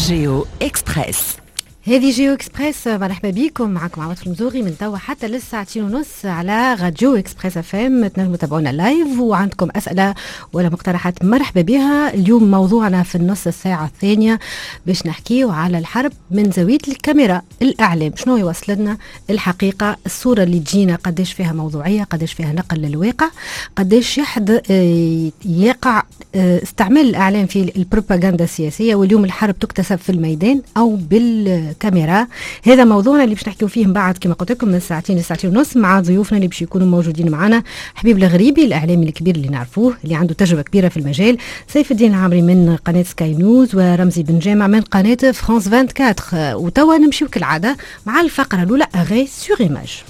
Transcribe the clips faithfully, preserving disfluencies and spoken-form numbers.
جيو إكسبريس. هذه جيو إكسبريس، مرحبا بكم. معكم عوض المزوري من توا حتى للساعتين ونص على راديو إكسبريس اف ام. تنجموا تتابعونا لايف، وعندكم أسئلة ولا مقترحات مرحبا بها. اليوم موضوعنا في النص الساعة الثانية باش نحكيو على الحرب من زاوية الكاميرا، الإعلام شنو يوصل لنا الحقيقة، الصورة اللي تجينا قديش فيها موضوعية، قديش فيها نقل للواقع، قديش يحد يقع استعمال الإعلام في البروباغندا السياسية. واليوم الحرب تكتسب في الميدان أو بالكاميرا. هذا موضوعنا اللي باش نحكيو فيه من بعد كما قلت لكم من ساعتين لساعتين ونص مع ضيوفنا اللي باش يكونوا موجودين معنا. حبيب الغريبي الإعلامي الكبير اللي نعرفوه اللي عنده تجربة كبيرة في المجال، سيف الدين العمري من قناة سكاي نيوز، ورمزي بن جامع من قناة فرانس أربعة وعشرين. وتوا نمشيو كالعادة مع الفقرة الأولى أغي سور إيماج.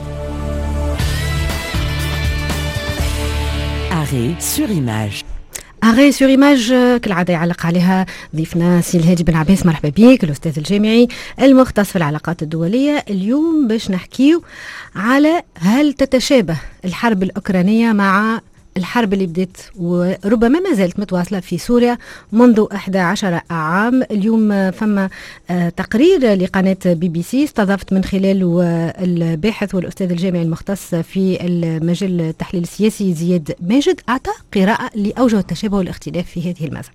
أغي سور إيماج. أغي سور إيماج كالعادة يعلق عليها ضيفنا سي الهادي بن عباس. مرحبا بك، الأستاذ الجامعي المختص في العلاقات الدولية. اليوم باش نحكيو على هل تتشابه الحرب الأوكرانية مع الحرب اللي بدت وربما ما زالت متواصلة في سوريا منذ أحد عشر عام. اليوم فما تقرير لقناة بي بي سي استضافت من خلاله الباحث والأستاذ الجامعي المختص في المجال التحليل السياسي زياد ماجد، أعطى قراءة لأوجه التشابه والاختلاف في هذه المسألة.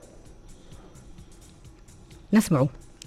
نسمعه.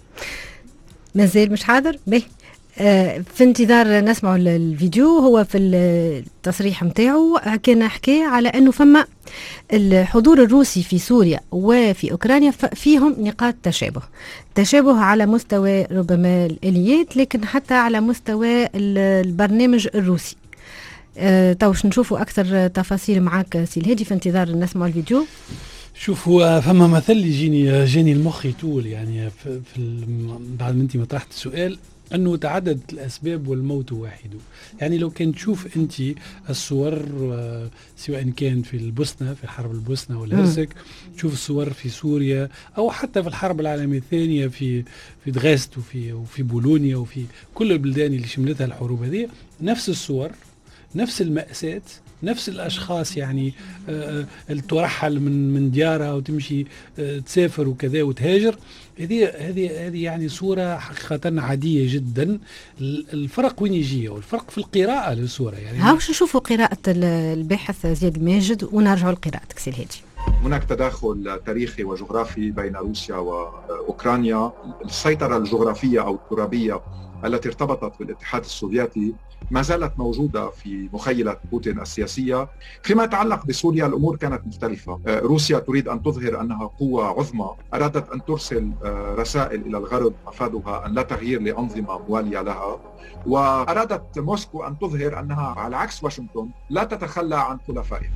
مازال مش حاضر؟ به في انتظار نسمع الفيديو. هو في التصريح متاعه كان حكي على أنه فما الحضور الروسي في سوريا وفي أوكرانيا فيهم نقاط تشابه تشابه على مستوى ربما الآليات، لكن حتى على مستوى البرنامج الروسي. أه توش نشوفوا أكثر تفاصيل معك سي الهادي في انتظار نسمع الفيديو. شوف، هو فما مثل يجيني جاني المخ يطول يعني في, في بعد ما انت ما طرحت السؤال أنه تعددت الأسباب والموت واحد. يعني لو كان تشوف أنت الصور سواء كان في البوسنة في حرب البوسنة والهرسك، تشوف الصور في سوريا أو حتى في الحرب العالمية الثانية في في دغست وفي وفي بولونيا وفي كل البلدان اللي شملتها الحروب هذه، نفس الصور، نفس المأساة، نفس الأشخاص يعني آه ترحل من من ديارها وتمشي آه تسافر وكذا وتهاجر. هذه هذه هذه يعني صورة حقيقة عادية جدا. الفرق وين يجي؟ والفرق في القراءة للصورة. يعني هاوش نشوفوا قراءة الباحث زياد ماجد ونرجعوا لقراءتك سي الهادي. هناك تداخل تاريخي وجغرافي بين روسيا وأوكرانيا. السيطرة الجغرافية أو الترابية التي ارتبطت بالاتحاد السوفيتي ما زالت موجودة في مخيلة بوتين السياسية. فيما يتعلق بسوريا الأمور كانت مختلفة. روسيا تريد أن تظهر أنها قوة عظمى، أرادت أن ترسل رسائل إلى الغرب مفادها أن لا تغيير لأنظمة موالية لها، وأرادت موسكو أن تظهر أنها على عكس واشنطن لا تتخلى عن حلفائها.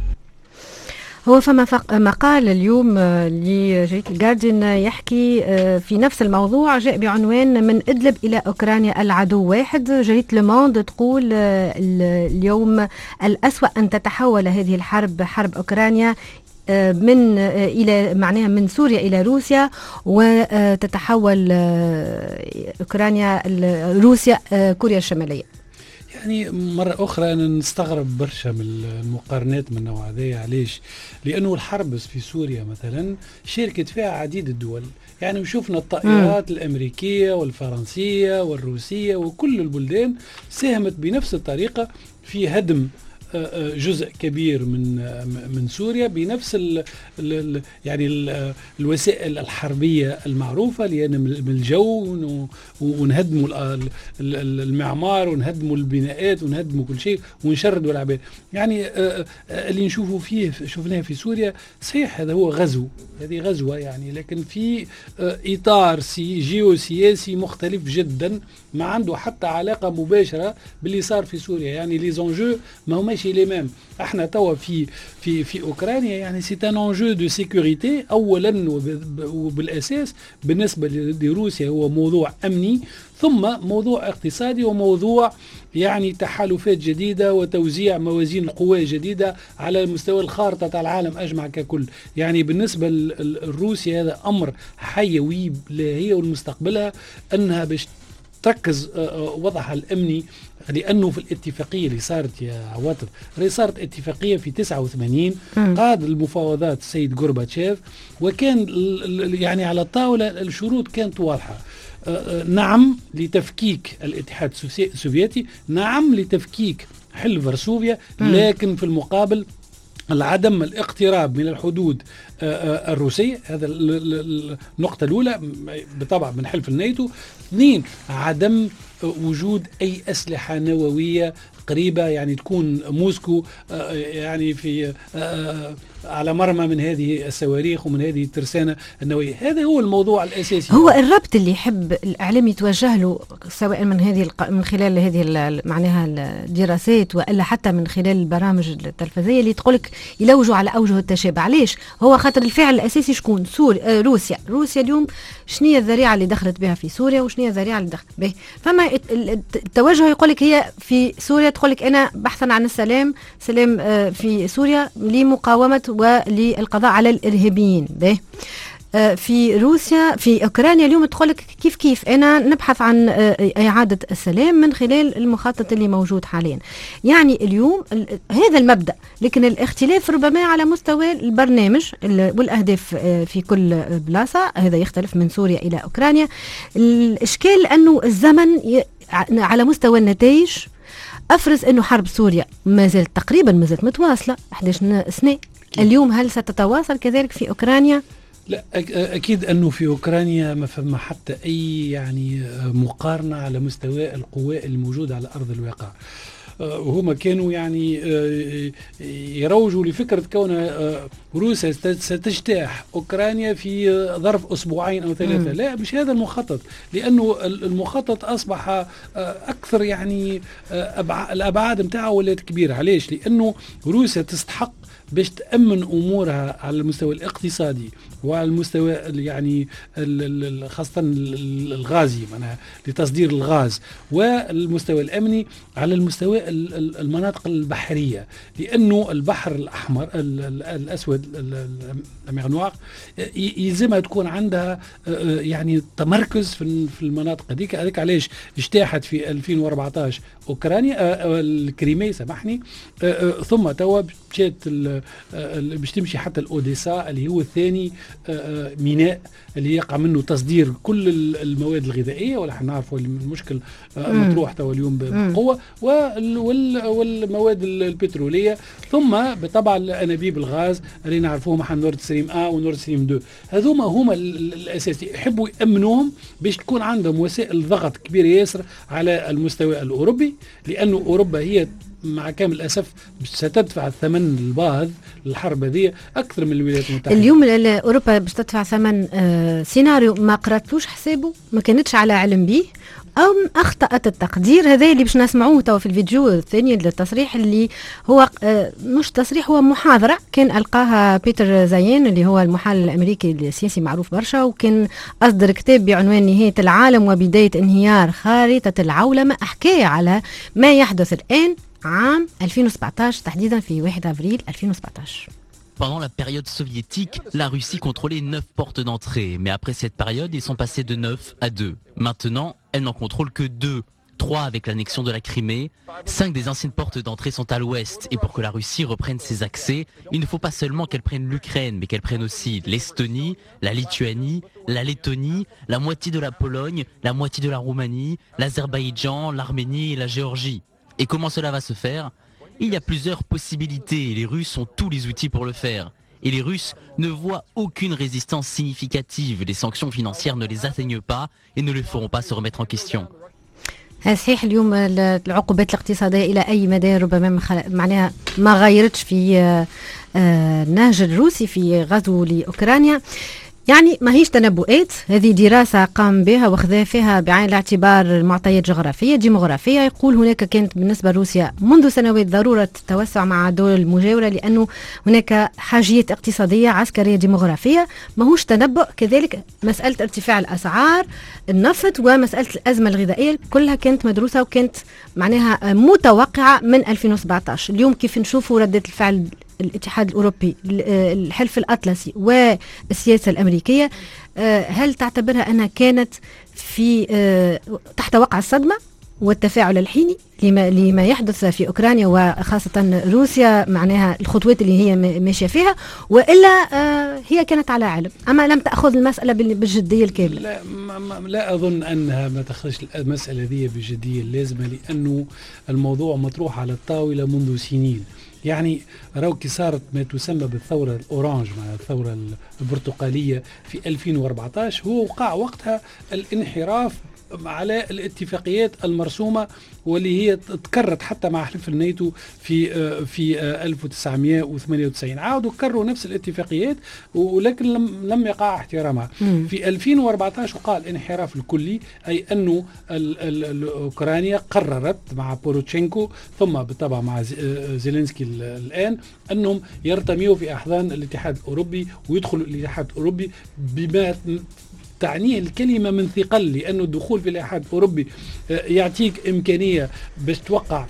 هو فما مقال اليوم لجريدة الجارديان يحكي في نفس الموضوع، جاء بعنوان من إدلب إلى أوكرانيا العدو واحد. جريدة لوموند تقول اليوم الأسوأ أن تتحول هذه الحرب حرب أوكرانيا من إلى معناها من سوريا إلى روسيا، وتتحول أوكرانيا روسيا كوريا الشمالية. يعني مرة أخرى أنا نستغرب برشا من المقارنات من النوع هذا. علاش؟ لأنه الحرب في سوريا مثلا شاركت فيها عديد الدول. يعني وشوفنا الطائرات م. الأمريكية والفرنسية والروسية وكل البلدان ساهمت بنفس الطريقة في هدم جزء كبير من من سوريا بنفس ال ال يعني ال الوسائل الحربيه المعروفه، لان من الجو ونهدموا المعمار ونهدموا البناءات ونهدموا كل شيء ونشردوا العباد. يعني اللي نشوفوا فيه شفناه في سوريا صحيح هذا هو غزو، هذه غزوه يعني، لكن في اطار سي جيوسياسي مختلف جدا ما عنده حتى علاقه مباشره باللي صار في سوريا. يعني لي زونجو ما هماش لي ميم. احنا توا في في في اوكرانيا يعني سي ان انجو دو سيكوريتي اولا وبالاساس بالنسبه لروسيا، هو موضوع امني ثم موضوع اقتصادي وموضوع يعني تحالفات جديدة وتوزيع موازين القوى جديدة على مستوى الخارطة تاع العالم أجمع ككل. يعني بالنسبة لروسيا هذا أمر حيوي هي والمستقبلها أنها باش تركز وضعها الأمني لأنه في الاتفاقية اللي صارت يا عواطف اللي صارت اتفاقية في تسعة وثمانين قاد المفاوضات السيد غورباتشيف، وكان يعني على الطاولة الشروط كانت واضحة. نعم لتفكيك الاتحاد السوفيتي، نعم لتفكيك حلف فارسوفيا، لكن في المقابل العدم الاقتراب من الحدود الروسية. هذا النقطة الأولى بالطبع من حلف الناتو. اثنين، عدم وجود أي أسلحة نووية قريبة، يعني تكون موسكو يعني في على مرمى من هذه الصواريخ ومن هذه الترسانة النووية. هذا هو الموضوع الأساسي. هو الربط اللي يحب الإعلام يتوجه له سواء من هذه من خلال هذه معناها الدراسات وإلا حتى من خلال البرامج التلفزيونية اللي تقولك يلوجوا على أوجه التشابه. علاش؟ هو خاطر الفعل الأساسي شكون؟ سوريا، روسيا. روسيا اليوم شنية الذريعة اللي دخلت بها في سوريا وشنية الذريعة اللي دخلت به؟ فما التوجه يقولك هي في سوريا، تقولك أنا بحثا عن السلام، سلام في سوريا لمقاومة وللقضاء على الإرهابيين. به في روسيا في أوكرانيا اليوم تقولك كيف كيف أنا نبحث عن إعادة السلام من خلال المخطط اللي موجود حاليا. يعني اليوم هذا المبدأ، لكن الاختلاف ربما على مستوى البرنامج والأهداف في كل بلاصة. هذا يختلف من سوريا إلى أوكرانيا. الإشكال أنه الزمن على مستوى النتائج أفرز أنه حرب سوريا ما زالت تقريبا ما زالت متواصلة أحد عشر سنة. اليوم هل ستتواصل كذلك في أوكرانيا؟ لا، أكيد أنه في أوكرانيا ما فما حتى أي يعني مقارنة على مستوى القوى الموجودة على أرض الواقع. وهم كانوا يعني يروجوا لفكرة كون روسيا ستجتاح أوكرانيا في ظرف أسبوعين أو ثلاثة. لا، مش هذا المخطط، لأنه المخطط أصبح أكثر يعني الأبعاد متاعه ولات كبيرة. علاش؟ لأنه روسيا تستحق باش تأمن أمورها على المستوى الاقتصادي وعلى المستوى يعني خاصة الغازي معناها لتصدير الغاز، والمستوى الأمني على المستوى المناطق البحرية، لأنه البحر الأحمر الأسود المغنوق يلزمها تكون عندها يعني تمركز في المناطق هذيك. هذيك علاش اجتاحت في ألفين وأربعة عشر أوكرانيا الكريمية سامحني، ثم توا مشات باش تمشي حتى الأوديسا اللي هو الثاني ميناء اللي يقع منه تصدير كل المواد الغذائية، ولا نعرفوا المشكل مطروح توا اليوم بقوة، والمواد البترولية، ثم بطبع الأنابيب الغاز اللي نعرفوهم حن نورد ستريم آ ونورد ستريم دو. هذوما هما الأساسي يحبوا يأمنوهم باش تكون عندهم وسائل ضغط كبيرة ياسر على المستوى الأوروبي، لأنه أوروبا هي مع كامل الأسف ستدفع الثمن الباهظ للحرب هذه أكثر من الولايات المتحدة. اليوم أوروبا باش تدفع ثمن آه سيناريو ما قرأتلوش حسابه، ما كانتش على علم به، أو أخطأت التقدير. هذا اللي باش نسمعوه توا في الفيديو الثاني للتصريح اللي هو آه مش تصريح، هو محاضرة كان ألقاها بيتر زاين اللي هو المحلل الأمريكي السياسي معروف برشا، وكان أصدر كتاب بعنوان نهاية العالم وبداية انهيار خارطة العولمة، أحكي على ما يحدث الآن عام ألفين وسبعة عشر تحديدا في واحد أفريل ألفين وسبعة عشر. Pendant la période soviétique, la Russie contrôlait neuf portes d'entrée. Mais après cette période, ils sont passés de neuf à deux. Maintenant, elle n'en contrôle que deux. Trois avec l'annexion de la Crimée. Cinq des anciennes portes d'entrée sont à l'ouest. Et pour que la Russie reprenne ses accès, il ne faut pas seulement qu'elle prenne l'Ukraine, mais qu'elle prenne aussi l'Estonie, la Lituanie, la Lettonie, la moitié de la Pologne, la moitié de la Roumanie, l'Azerbaïdjan, l'Arménie et la Géorgie. Et comment cela va se faire ? Il y a plusieurs possibilités et les Russes ont tous les outils pour le faire. Et les Russes ne voient aucune résistance significative. Les sanctions financières ne les atteignent pas et ne les feront pas se remettre en question. صحيح اليوم العقوبات الاقتصادية إلى أي مدى ربما معناها ما غيرتش في النهج الروسي في غزو لأوكرانيا. يعني ما هيش تنبؤات، هذه دراسة قام بها وخذا فيها بعين الاعتبار معطيات جغرافية ديموغرافية. يقول هناك كانت بالنسبة لروسيا منذ سنوات ضرورة التوسع مع الدول المجاورة، لأنه هناك حاجيات اقتصادية عسكرية ديموغرافية. ما هوش تنبؤ. كذلك مسألة ارتفاع الأسعار النفط ومسألة الأزمة الغذائية كلها كانت مدروسة وكانت معناها متوقعة من ألفين وسبعة عشر. اليوم كيف نشوفوا ردة الفعل الاتحاد الأوروبي، الحلف الأطلسي والسياسة الأمريكية، هل تعتبرها أنها كانت في تحت وقع الصدمة والتفاعل الحيني لما, لما يحدث في أوكرانيا وخاصة روسيا، معناها الخطوات اللي هي ماشية فيها، وإلا آه هي كانت على علم أما لم تأخذ المسألة بالجدية الكاملة؟ لا, ما لا أظن أنها ما تأخذش المسألة ذي بالجدية اللازمة، لأنه الموضوع مطروح على الطاولة منذ سنين. يعني راوكي صارت ما تسمى بالثورة الأورانج مع الثورة البرتقالية في ألفين وأربعة عشر، هو وقع وقتها الانحراف على الاتفاقيات المرسومة واللي هي تكررت حتى مع حلف الناتو في في ألف وتسعمائة وثمانية وتسعين، عاودوا كرروا نفس الاتفاقيات ولكن لم لم يقع احترامها. في ألفين وأربعة عشر وقع الانحراف الكلي، أي أنه أوكرانيا قررت مع بوروتشينكو ثم بالطبع مع زيلينسكي الآن أنهم يرتميوا في أحضان الاتحاد الأوروبي ويدخلوا الاتحاد الأوروبي بما تعنيه الكلمة من ثقل، لأنه الدخول في الاتحاد الأوروبي يعطيك إمكانية باش توقع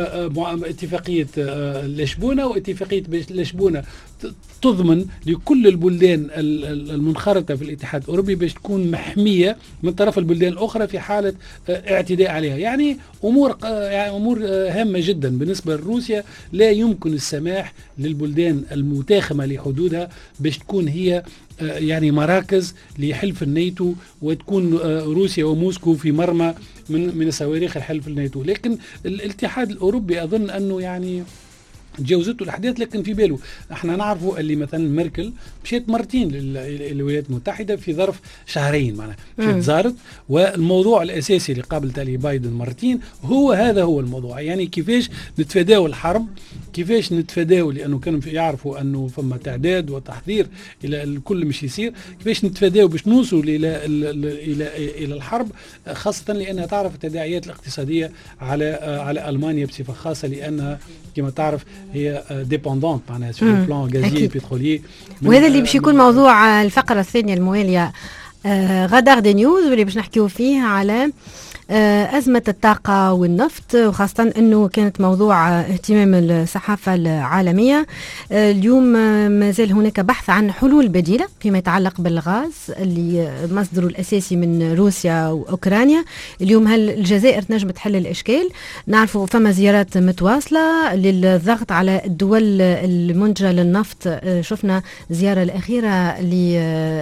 اتفاقية لشبونة، واتفاقية لشبونة تضمن لكل البلدان المنخرطة في الاتحاد الأوروبي باش تكون محمية من طرف البلدان الأخرى في حالة اعتداء عليها. يعني أمور يعني أمور هامة جدا بالنسبة لروسيا، لا يمكن السماح للبلدان المتاخمة لحدودها باش تكون هي يعني مراكز لحلف الناتو، وتكون روسيا وموسكو في مرمى من من صواريخ الحلف الناتو. لكن الاتحاد الأوروبي أظن أنه يعني تجاوزته الأحداث، لكن في باله. احنا نعرفوا اللي مثلا ميركل مشيت مرتين للولايات المتحدة في ظرف شهرين، معناها مشيت زارت، والموضوع الأساسي اللي قابلت عليه بايدن مرتين هو هذا هو الموضوع. يعني كيفاش نتفاداو الحرب، كيفاش نتفاداو، لأنه كانوا يعرفوا أنه فما تعداد وتحضير إلى الكل مش يصير، كيفاش نتفاداو باش نوصلوا إلى إلى إلى الحرب، خاصة لأنها تعرف التداعيات الاقتصادية على على ألمانيا بصفة خاصة، لأنها كما تعرف هي ديبندونت معناها في البلان غازي بترولي. وهذا اللي باش يكون موضوع الفقرة الثانية الموالية آه غدار دي نيوز، واللي باش نحكيو فيه على آه أزمة الطاقة والنفط، وخاصة أنه كانت موضوع اهتمام الصحافة العالمية. آه اليوم آه ما زال هناك بحث عن حلول بديلة فيما يتعلق بالغاز اللي مصدره الأساسي من روسيا وأوكرانيا. اليوم هل الجزائر تنجم تحل الإشكال؟ نعرفوا فما زيارات متواصلة للضغط على الدول المنتجة للنفط. آه شفنا زيارة الأخيرة ل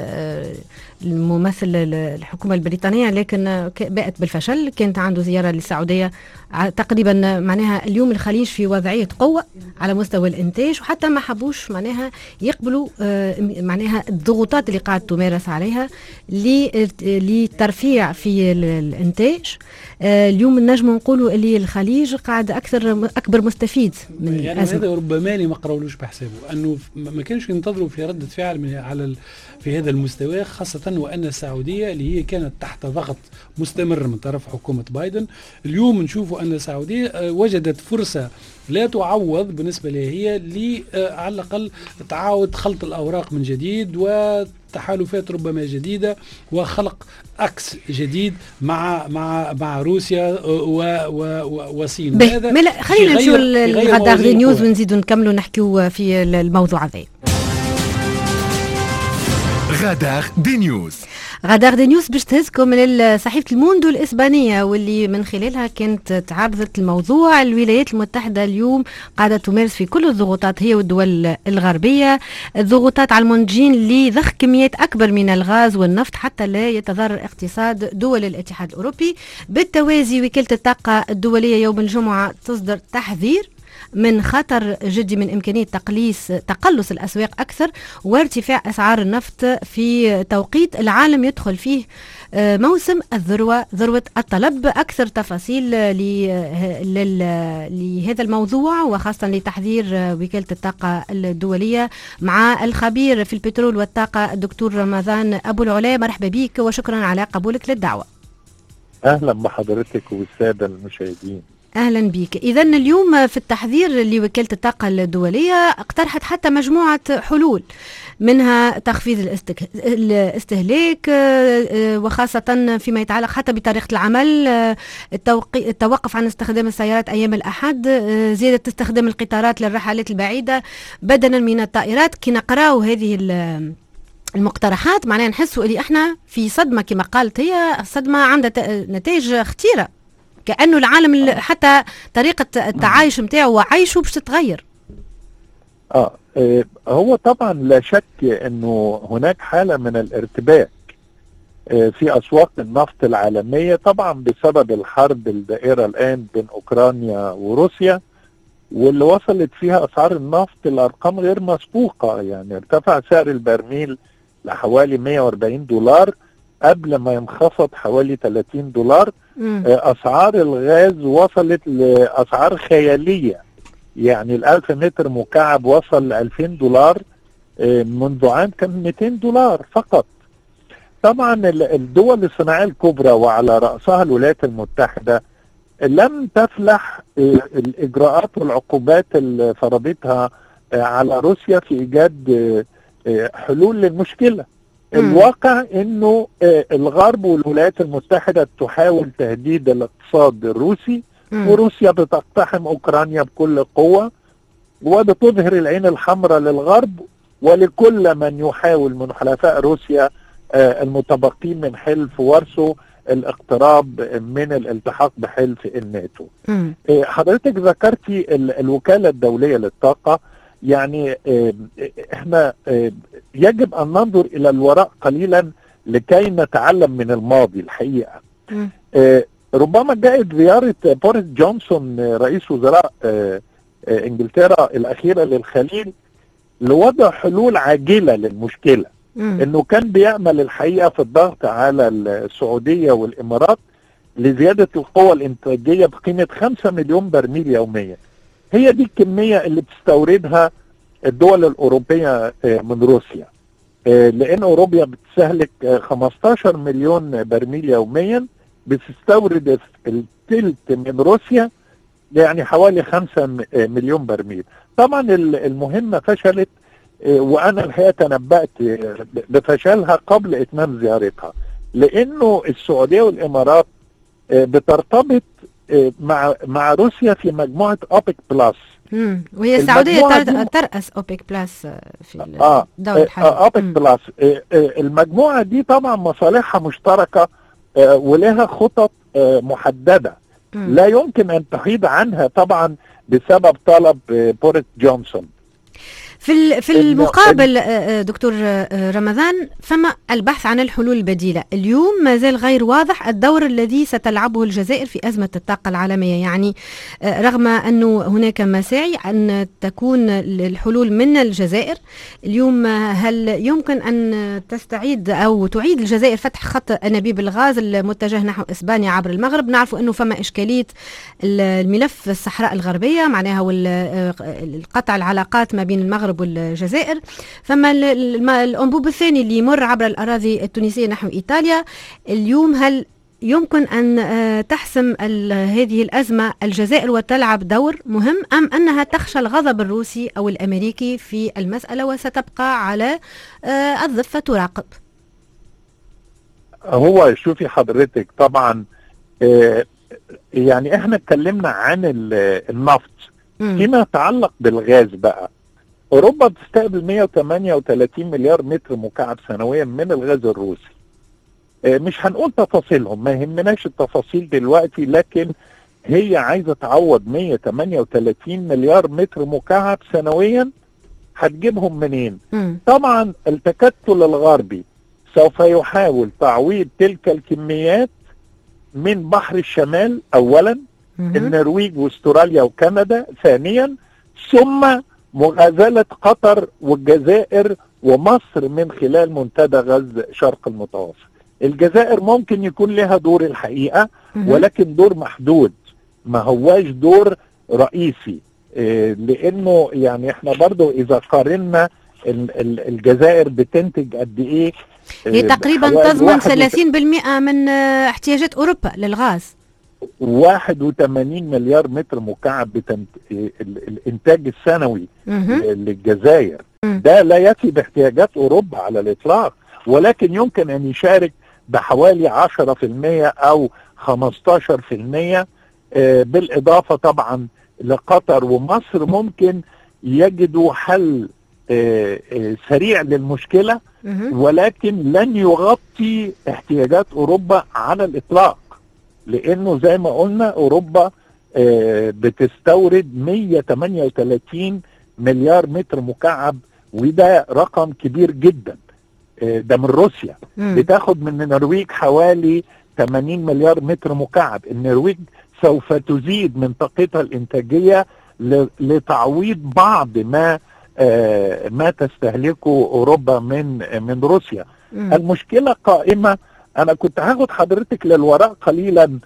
الممثل الحكومة البريطانية، لكن بقت بالفشل. كانت عنده زيارة للسعودية تقريبا، معناها اليوم الخليج في وضعية قوة على مستوى الإنتاج، وحتى ما حبوش معناها يقبلوا معناها الضغوطات اللي قاعد تمارس عليها للترفيع في الإنتاج. اليوم نجم نقولوا اللي الخليج قاعد أكثر أكبر مستفيد من يعني هذا ربما لي ما قراولوش بحسابه أنه ما كانش ينتظروا في ردة فعل من على في هذا المستوى، خاصة وأن السعودية اللي هي كانت تحت ضغط مستمر من طرف حكومة بايدن، اليوم نشوفوا أن السعودية وجدت فرصة لا تعوض بالنسبة لها هي لي على الأقل تعاود خلط الأوراق من جديد وتحالفات ربما جديدة وخلق أكس جديد مع مع مع روسيا وصين. هذا خلينا نمشيو لغدار دي نيوز ونزيدوا نكملوا نحكيو في الموضوع هذا. غدار دي نيوز. غدار دي نيوز باش تهزكم من صحيفة الموندو الإسبانية، واللي من خلالها كانت تعرضت الموضوع. الولايات المتحدة اليوم قاعدة تمارس في كل الضغوطات هي والدول الغربية، الضغوطات على المنتجين لضخ كميات أكبر من الغاز والنفط حتى لا يتضرر اقتصاد دول الاتحاد الأوروبي. بالتوازي وكالة الطاقة الدولية يوم الجمعة تصدر تحذير من خطر جدي من إمكانية تقليص تقلص الأسواق أكثر وارتفاع أسعار النفط في توقيت العالم يدخل فيه موسم الذروة ذروة الطلب. أكثر تفاصيل لهذا الموضوع وخاصة لتحذير وكالة الطاقة الدولية مع الخبير في البترول والطاقة الدكتور رمضان أبو العلا. مرحبا بك وشكرا على قبولك للدعوة. أهلا بحضرتك والسادة المشاهدين. أهلا بك. إذن اليوم في التحذير لوكالة الطاقة الدولية اقترحت حتى مجموعة حلول، منها تخفيض الاستهلاك وخاصة فيما يتعلق حتى بطريقة العمل، التوقف عن استخدام السيارات أيام الأحد، زيادة استخدام القطارات للرحلات البعيدة بدلا من الطائرات. كي نقراو هذه المقترحات معناها نحسوا اللي احنا في صدمة كما قالت هي، صدمة عندها نتائج خطيرة. كأنه العالم حتى طريقة التعايش متاعه وعيشه باش تتغير. آه هو طبعا لا شك أنه هناك حالة من الارتباك في أسواق النفط العالمية، طبعا بسبب الحرب الدائرة الآن بين أوكرانيا وروسيا، واللي وصلت فيها أسعار النفط لأرقام غير مسبوقة. يعني ارتفع سعر البرميل لحوالي مئة وأربعين دولار قبل ما ينخفض حوالي ثلاثين دولار. مم. أسعار الغاز وصلت لأسعار خيالية، يعني الألف متر مكعب وصل لألفين دولار، منذ عام كان مئتين دولار فقط. طبعا الدول الصناعية الكبرى وعلى رأسها الولايات المتحدة لم تفلح الإجراءات والعقوبات اللي فرضتها على روسيا في إيجاد حلول للمشكلة. الواقع انه الغرب والولايات المتحدة تحاول تهديد الاقتصاد الروسي، وروسيا بتقتحم اوكرانيا بكل قوة، وبتظهر العين الحمراء للغرب ولكل من يحاول من حلفاء روسيا المتبقين من حلف وارسو الاقتراب من الالتحاق بحلف الناتو. حضرتك ذكرتي الوكالة الدولية للطاقة، يعني احنا يجب ان ننظر الى الوراء قليلا لكي نتعلم من الماضي الحقيقة. م. ربما جاءت زيارة بوريس جونسون رئيس وزراء انجلترا الاخيرة للخليج لوضع حلول عاجلة للمشكلة. م. انه كان بيعمل الحقيقة في الضغط على السعودية والامارات لزيادة القوة الانتاجية بقيمة خمسة مليون برميل يوميا. هي دي الكمية اللي بتستوردها الدول الأوروبية من روسيا، لأن أوروبا بتستهلك خمستاشر مليون برميل يوميا، بتستورد الثلث من روسيا، يعني حوالي خمسة مليون برميل. طبعا المهمة فشلت، وأنا الحقيقة تنبأت بفشلها قبل إتمام زيارتها، لأنه السعودية والإمارات بترتبط مع مع روسيا في مجموعة أوبك بلس. امم وهي السعودية ترأس أوبك بلس في الدولة الحالية. آه أوبك بلس. المجموعة دي طبعا مصالحها مشتركة ولها خطط محددة. مم. لا يمكن أن تحيد عنها طبعا بسبب طلب بوريس جونسون. في في المقابل دكتور رمضان، فما البحث عن الحلول البديلة. اليوم ما زال غير واضح الدور الذي ستلعبه الجزائر في أزمة الطاقة العالمية، يعني رغم أنه هناك مساعي أن تكون الحلول من الجزائر. اليوم هل يمكن أن تستعيد أو تعيد الجزائر فتح خط أنابيب الغاز المتجه نحو إسبانيا عبر المغرب؟ نعرف أنه فما إشكالية الملف الصحراء الغربية، معناها والقطع العلاقات ما بين المغرب والجزائر. ثم الأنبوب الثاني اللي يمر عبر الأراضي التونسية نحو إيطاليا. اليوم هل يمكن أن تحسم هذه الأزمة الجزائر وتلعب دور مهم، أم أنها تخشى الغضب الروسي أو الأمريكي في المسألة وستبقى على الضفة تراقب؟ هو شوفي حضرتك، طبعا يعني احنا اتكلمنا عن النفط. فيما يتعلق بالغاز بقى، أوروبا بتستقبل مئة وثمانية وثلاثين مليار متر مكعب سنويا من الغاز الروسي. مش هنقول تفاصيلهم، ما يهمناش التفاصيل دلوقتي، لكن هي عايزة تعوض مئة وثمانية وثلاثين مليار متر مكعب سنويا. هتجيبهم منين؟ م. طبعا التكتل الغربي سوف يحاول تعويض تلك الكميات من بحر الشمال أولا، م. النرويج واستراليا وكندا ثانيا، ثم مغازلة قطر والجزائر ومصر من خلال منتدى غاز شرق المتوسط. الجزائر ممكن يكون لها دور الحقيقة، ولكن دور محدود، ما هواش دور رئيسي. إيه لانه يعني احنا برضو اذا قارنا الجزائر بتنتج قد ايه؟ هي تقريبا تضمن ثلاثين بالمئة من احتياجات اوروبا للغاز. واحد وثمانين مليار متر مكعب بتنت... الانتاج السنوي للجزائر، ده لا يكفي باحتياجات اوروبا على الاطلاق، ولكن يمكن ان يشارك بحوالي عشرة في المئة او خمستاشر في المئة. بالاضافة طبعا لقطر ومصر ممكن يجدوا حل سريع للمشكلة، ولكن لن يغطي احتياجات اوروبا على الاطلاق. لانه زي ما قلنا اوروبا بتستورد مية وتمانية وتلاتين مليار متر مكعب، وده رقم كبير جدا. ده من روسيا. مم. بتاخد من النرويج حوالي ثمانين مليار متر مكعب. النرويج سوف تزيد من طاقتها الانتاجيه لتعويض بعض ما آه ما تستهلكه اوروبا من من روسيا. مم. المشكله قائمه. انا كنت هاخد حضرتك للوراء قليلا،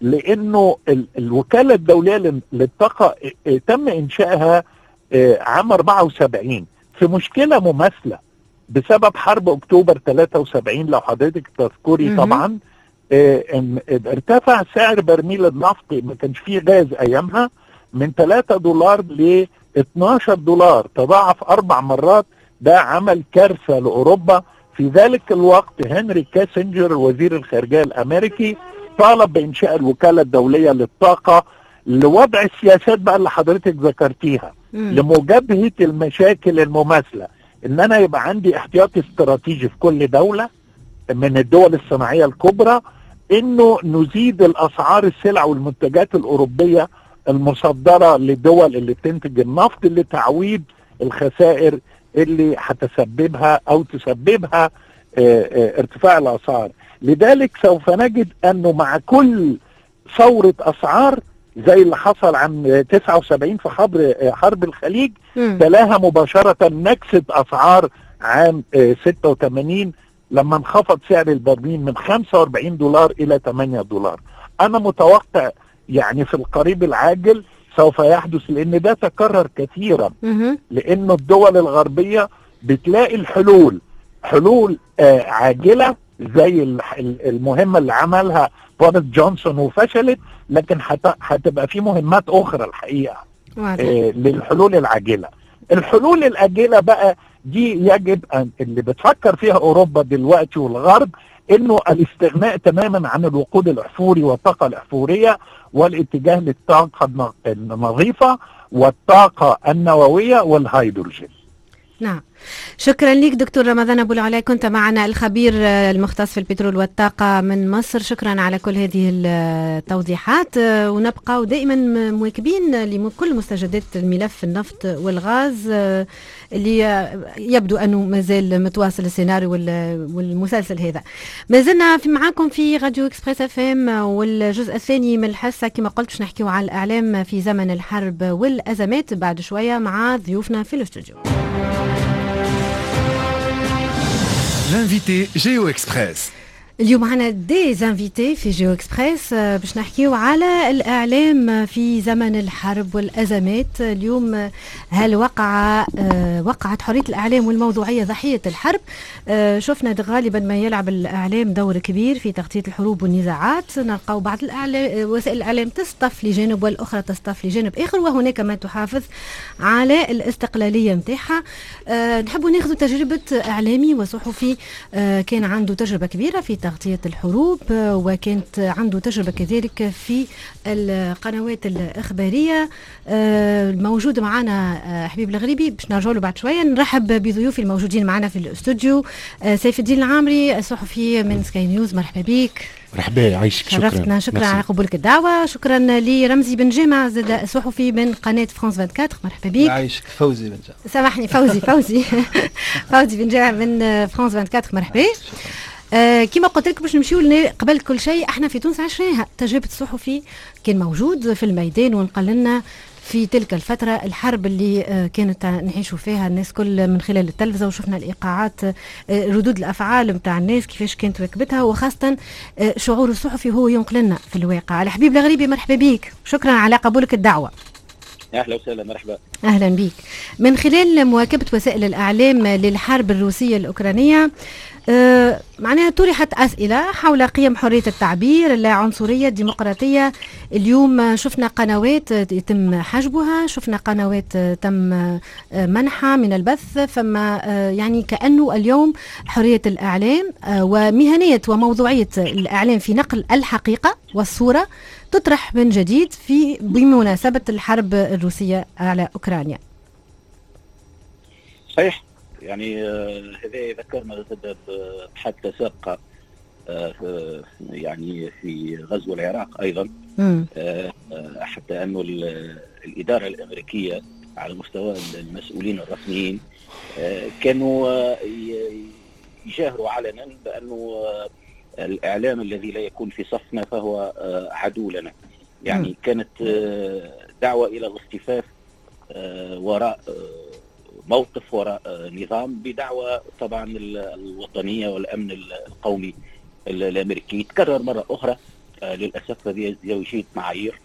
لانه ال الوكاله الدوليه للطاقه اه تم انشائها اه عام أربعة وسبعين في مشكله مماثله بسبب حرب اكتوبر ثلاثة وسبعين لو حضرتك تذكري. طبعا اه ارتفع سعر برميل النفط، ما كانش فيه غاز ايامها، من ثلاثة دولار ل اتناشر دولار، تضاعف اربع مرات. ده عمل كارثه لاوروبا. في ذلك الوقت هنري كيسنجر وزير الخارجيه الامريكي طالب بانشاء الوكاله الدوليه للطاقه لوضع السياسات بقى اللي حضرتك ذكرتيها، مم. لمجابهه المشاكل المماثله، ان انا يبقى عندي احتياطي استراتيجي في كل دوله من الدول الصناعيه الكبرى، انه نزيد الاسعار السلع والمنتجات الاوروبيه المصدره للدول اللي بتنتج النفط لتعويض الخسائر اللي هتسببها او تسببها اه اه ارتفاع الاسعار. لذلك سوف نجد انه مع كل ثورة اسعار زي اللي حصل عن تسعة وسبعين في حرب حرب الخليج، م. تلاها مباشرة نكسة اسعار عام ستة وثمانين لما انخفض سعر البرميل من خمسة وأربعين دولار الى ثمانية دولار. انا متوقع يعني في القريب العاجل سوف يحدث، لان ده تكرر كثيرا، م. لانه الدول الغربية بتلاقي الحلول حلول آه عاجلة زي المهمة اللي عملها بوريس جونسون وفشلت، لكن هتبقى في مهمات اخرى الحقيقة آه للحلول العاجلة. الحلول العاجلة بقى دي يجب ان اللي بتفكر فيها اوروبا دلوقتي والغرب انه الاستغناء تماما عن الوقود الاحفوري والطاقة الاحفورية والاتجاه للطاقة النظيفة والطاقة النووية والهيدروجين. نعم، شكرا لك دكتور رمضان أبو العلاء، كنت معنا الخبير المختص في البترول والطاقة من مصر. شكرا على كل هذه التوضيحات، ونبقى دائما مواكبين لكل مستجدات الملف النفط والغاز اللي يبدو أنه مازال متواصل السيناريو والمسلسل هذا. ما زلنا في معاكم في راديو إكسبريس اف ام، والجزء الثاني من الحصة كما قلت باش نحكيو على الإعلام في زمن الحرب والأزمات بعد شوية مع ضيوفنا في الاستوديو. L'invité Géo Express. اليوم معنا دي زانفيتي في جيو اكسبريس باش نحكيو على الإعلام في زمن الحرب والأزمات. اليوم هل وقع وقعت حرية الإعلام والموضوعية ضحية الحرب؟ شفنا غالبا ما يلعب الإعلام دور كبير في تغطية الحروب والنزاعات. نلقاو بعض الإعلام وسائل الإعلام تصطف لجانب والأخرى تصطف لجانب آخر، وهناك ما تحافظ على الاستقلالية متاعها. نحبوا ناخذ تجربة إعلامي وصحفي كان عنده تجربة كبيرة في تغطية الحروب، وكانت عنده تجربة كذلك في القنوات الإخبارية. الموجود معنا حبيب الغريبي باش نرجع له بعد شوية. نرحب بضيوفي الموجودين معنا في الاستوديو. سيف الدين العامري صحفي من سكاي نيوز، مرحبا بك. مرحبا يعيشك. شكرا شرفتنا. شكرا مرسي. على قبولك الدعوة. شكرا لرمزي بن جامع زاد صحفي من قناة فرانس أربعة وعشرين، مرحبا بك. يعيشك. فوزي بن جامع. سامحني فوزي فوزي فوزي بن جامع من فرانس أربعة وعشرين، مرحبا. آه كما قلت لك باش نمشيو قبل كل شيء، احنا في تونس عشناها تجربة الصحفي، كان موجود في الميدان ونقل لنا في تلك الفترة الحرب اللي آه كانت نعيشوا فيها الناس كل من خلال التلفزة، وشفنا الإيقاعات آه ردود الأفعال متاع الناس كيفاش كانت واكبتها، وخاصة آه شعور الصحفي هو ينقل لنا في الواقع. على حبيب الغريبي مرحبا بك، شكرا على قبولك الدعوة. أهلا وسهلا، مرحبا. أهلا بك. من خلال مواكبة وسائل الإعلام للحرب الروسية الأوكرانية، آه معناها طرحت أسئلة حول قيم حرية التعبير، اللاعنصرية، الديمقراطية. اليوم شفنا قنوات يتم حجبها، شفنا قنوات تم آه منحها من البث، فما آه يعني كأنه اليوم حرية الإعلام آه ومهنية وموضوعية الإعلام في نقل الحقيقة والصورة تطرح من جديد في بمناسبة الحرب الروسية على أوكرانيا. صحيح، يعني هذا ذكرنا بحادثة سابقة يعني في غزو العراق أيضا، حتى أنه الإدارة الأمريكية على مستوى المسؤولين الرسميين كانوا يجاهروا علنا بأنه الإعلام الذي لا يكون في صفنا فهو عدو لنا. يعني كانت دعوة إلى الاصطفاف وراء موقف، وراء نظام، بدعوة طبعا الوطنية والأمن القومي الأمريكي. تكرر مرة أخرى للأسف هذه ازدواجية معايير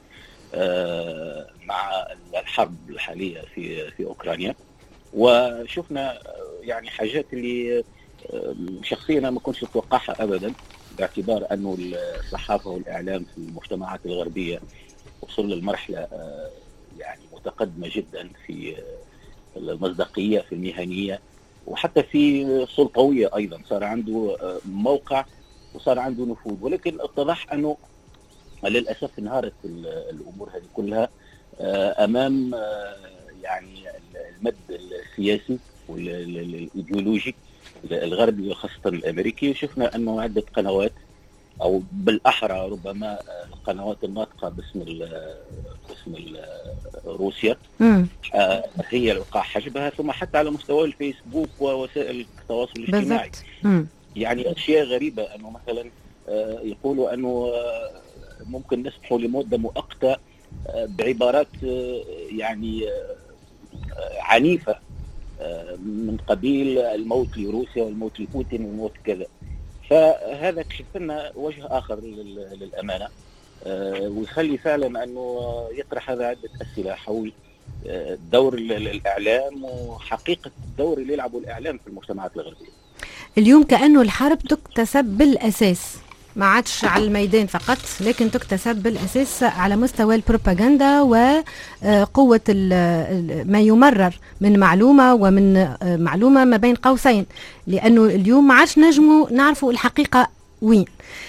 مع الحرب الحالية في في أوكرانيا، وشفنا يعني حاجات اللي شخصيا ما كنتش أتوقعها أبدا، باعتبار أنه الصحافة والإعلام في المجتمعات الغربية وصل للمرحلة يعني متقدمة جدا في المصداقية، في المهنية، وحتى في السلطوية أيضا. صار عنده موقع وصار عنده نفوذ، ولكن اتضح أنه للأسف انهارت الأمور هذه كلها أمام يعني المد السياسي والإيديولوجي الغربي وخاصة الأمريكي. وشفنا أنه عدة قنوات، أو بالأحرى ربما القنوات الناطقة باسم باسم روسيا آه هي اللي وقع حجبها، ثم حتى على مستوى الفيسبوك ووسائل التواصل الاجتماعي. يعني أشياء غريبة، أنه مثلا آه يقولوا أنه آه ممكن نسمحوا لمدة مؤقتة آه بعبارات آه يعني آه عنيفة آه من قبيل الموت لروسيا والموت لبوتين والموت كذا. فهذا كشف لنا وجه آخر للأمانة، أه ويخلي فعلا أنه يطرح هذا عدة أسئلة حول أه دور الإعلام وحقيقة الدور اللي يلعبه الإعلام في المجتمعات الغربية. اليوم كأنه الحرب تكتسب بالأساس، ما عادش على الميدان فقط، لكن تكتسب بالأساس على مستوى البروباغندا وقوة ما يمرر من معلومة ومن معلومة ما بين قوسين، لأنه اليوم ما عادش نجموا نعرفوا الحقيقة وين.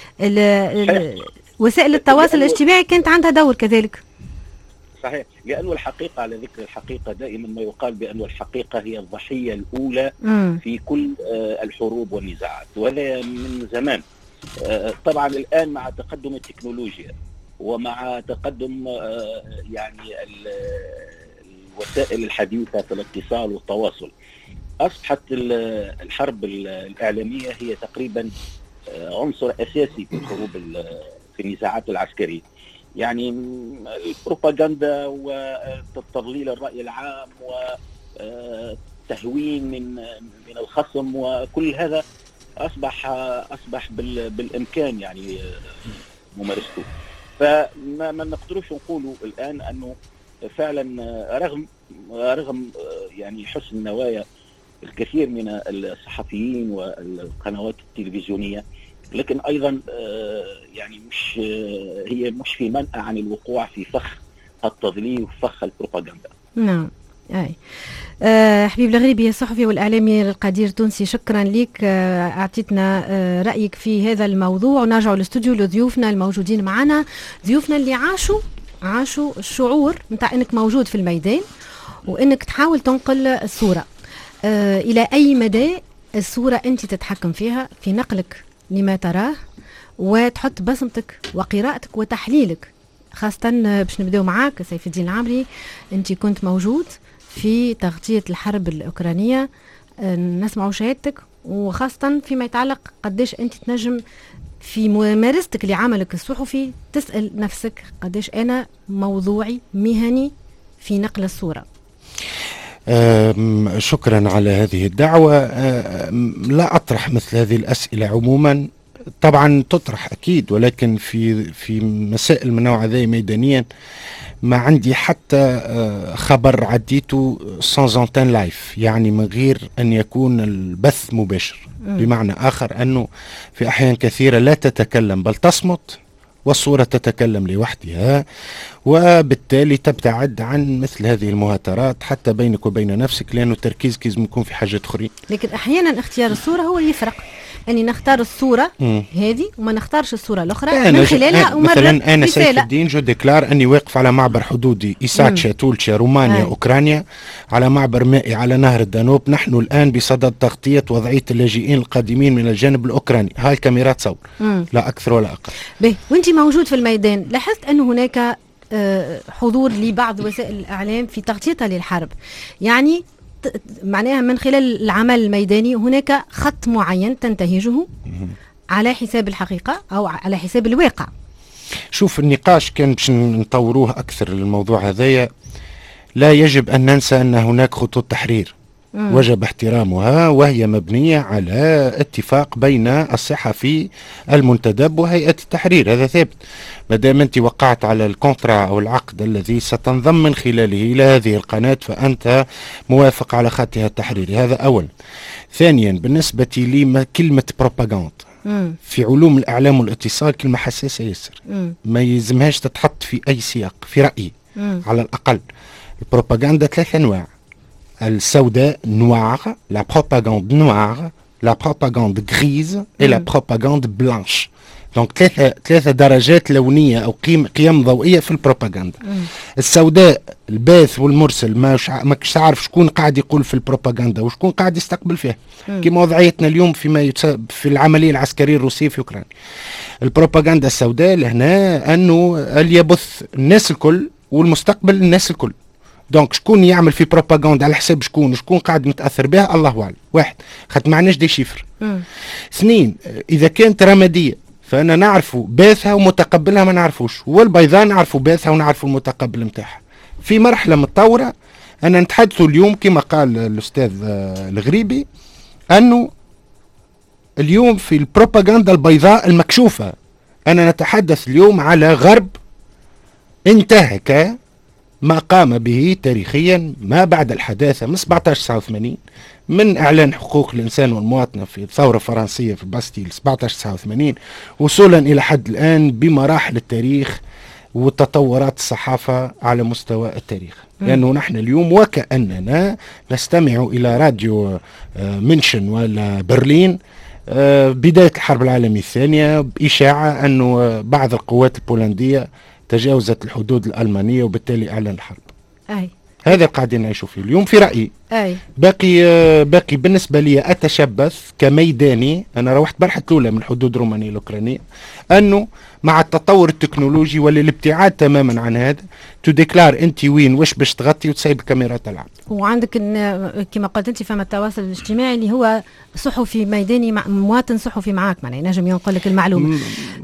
وسائل التواصل الاجتماعي كانت عندها دور كذلك. صحيح، لأنه الحقيقة، على ذكر الحقيقة، دائما ما يقال بأن الحقيقة هي الضحية الأولى م. في كل الحروب والنزاعات، وهذا من زمان. طبعا الآن مع تقدم التكنولوجيا ومع تقدم يعني الوسائل الحديثة في الاتصال والتواصل، أصبحت الحرب الإعلامية هي تقريبا عنصر أساسي في الحروب في النزاعات العسكرية. يعني البروباغندا وتضليل الرأي العام وتهوين من من الخصم وكل هذا أصبح أصبح بالإمكان يعني ممارسته. فما ما نقدروش نقولوا الآن أنه فعلا رغم رغم يعني حسن النوايا الكثير من الصحفيين والقنوات التلفزيونية، لكن أيضا يعني مش هي مش في منأى عن الوقوع في فخ التضليل وفخ البروباغندا. نعم. أي. أه حبيب الغريبي الصحفي والإعلامي القدير التونسي، شكرا لك. أه أعطيتنا أه رأيك في هذا الموضوع. ونرجع للاستوديو لضيوفنا الموجودين معنا، ضيوفنا اللي عاشوا عاشوا الشعور متاع أنك موجود في الميدان وأنك تحاول تنقل الصورة. أه إلى أي مدى الصورة أنت تتحكم فيها في نقلك لما تراه وتحط بصمتك وقراءتك وتحليلك، خاصة باش نبداو معاك سيف الدين العامري. أنت كنت موجود في تغطية الحرب الأوكرانية، نسمع شهادتك، وخاصة فيما يتعلق قديش أنت تنجم في ممارستك لعملك الصحفي تسأل نفسك قديش أنا موضوعي مهني في نقل الصورة. شكرا على هذه الدعوة. لا أطرح مثل هذه الأسئلة عموما، طبعا تطرح أكيد، ولكن في في مسائل من نوع ذي ميدانيا ما عندي حتى خبر عديته سانز انتين لايف، يعني من غير أن يكون البث مباشر. بمعنى آخر أنه في أحيان كثيرة لا تتكلم بل تصمت والصورة تتكلم لوحدها، وبالتالي تبتعد عن مثل هذه المهاترات حتى بينك وبين نفسك، لأنه التركيز لازم يكون في حاجات أخرى. لكن أحيانا اختيار الصورة هو اللي يفرق، يعني نختار الصورة مم. هذه وما نختارش الصورة الأخرى من خلالها. مثلا أنا سيف الدين جو ديكلار أني واقف على معبر حدودي إيساتشا تولشا رومانيا آه. أوكرانيا، على معبر مائي على نهر الدانوب. نحن الآن بصدد تغطية وضعية اللاجئين القادمين من الجانب الأوكراني. هاي الكاميرات تصور لا أكثر ولا أقل. به وانت موجود في الميدان، لاحظت أنه هناك حضور لبعض وسائل الإعلام في تغطيتها للحرب، يعني معناها من خلال العمل الميداني هناك خط معين تنتهجه على حساب الحقيقة أو على حساب الواقع. شوف النقاش كان باش نطوروه أكثر للموضوع هذايا، لا يجب أن ننسى أن هناك خطوط تحرير مم. وجب احترامها، وهي مبنية على اتفاق بين الصحفي المنتدب وهيئة التحرير، هذا ثابت. ما دام أنت وقعت على الكونترا أو العقد الذي ستنضم من خلاله إلى هذه القناة فأنت موافق على خطها التحريري، هذا أولا. ثانيا بالنسبة لي كلمة بروباغاند في علوم الإعلام والاتصال كلمة حساسة ياسر، ما يلزمهاش تتحط في أي سياق في رأيي مم. على الأقل. البروباغندا ثلاث أنواع: السوداء نوار، لا بروباغاند نوار، لا بروباغاند غريز et la propagande blanche. دونك ثلاثة ثلاثة درجات لونية أو قيم قيم ضوئية في البروباغندا. السوداء الباث والمرسل، ما ماكش تعرف شكون قاعد يقول في البروباغندا وشكون قاعد يستقبل فيها، كما وضعيتنا اليوم فيما يتساب في العملية العسكرية الروسية في أوكرانيا. البروباغندا السوداء لهنا أنه اللي يبث الناس الكل والمستقبل الناس الكل. دونك شكون يعمل في بروباغندا على حساب شكون وشكون قاعد متاثر بها الله اعلم. واحد، خاطر معناش دي شيفر. اثنين، اذا كانت رماديه فانا نعرفوا باثها ومتقبلها ما نعرفوش، والبيضاء نعرفوا باثها ونعرفوا المتقبل نتاعها. في مرحله متطوره انا نتحدثوا اليوم كما قال الاستاذ الغريبي انه اليوم في البروباغندا البيضاء المكشوفه، انا نتحدث اليوم على غرب انتهك ما قام به تاريخيا ما بعد الحداثة من سبعة عشر تسعة وثمانين، من إعلان حقوق الإنسان والمواطنة في الثورة الفرنسية في باستيل سبعة عشر تسعة وثمانين، وصولا إلى حد الآن بمراحل التاريخ وتطورات الصحافة على مستوى التاريخ. لأنه يعني نحن اليوم وكأننا نستمع إلى راديو منشن ولا برلين بداية الحرب العالمية الثانية بإشاعة أنه بعض القوات البولندية تجاوزت الحدود الألمانية وبالتالي أعلن الحرب. أي. هذا قاعدين نعيشوا فيه اليوم في رأيي. أي. باقي باقي بالنسبة لي أتشبث كميداني، أنا روحت برحة الأولى من حدود رومانيا الأوكرانية، أنه مع التطور التكنولوجي والابتعاد تماما عن هذا تديكلار أنت وين واش باش تغطي وتسيب الكاميرا تلعب. وعندك كما قلت أنت فما التواصل الاجتماعي اللي هو صحفي ميداني مع مواطن صحفي معاك، معناه ينجم ينقل لك المعلومة.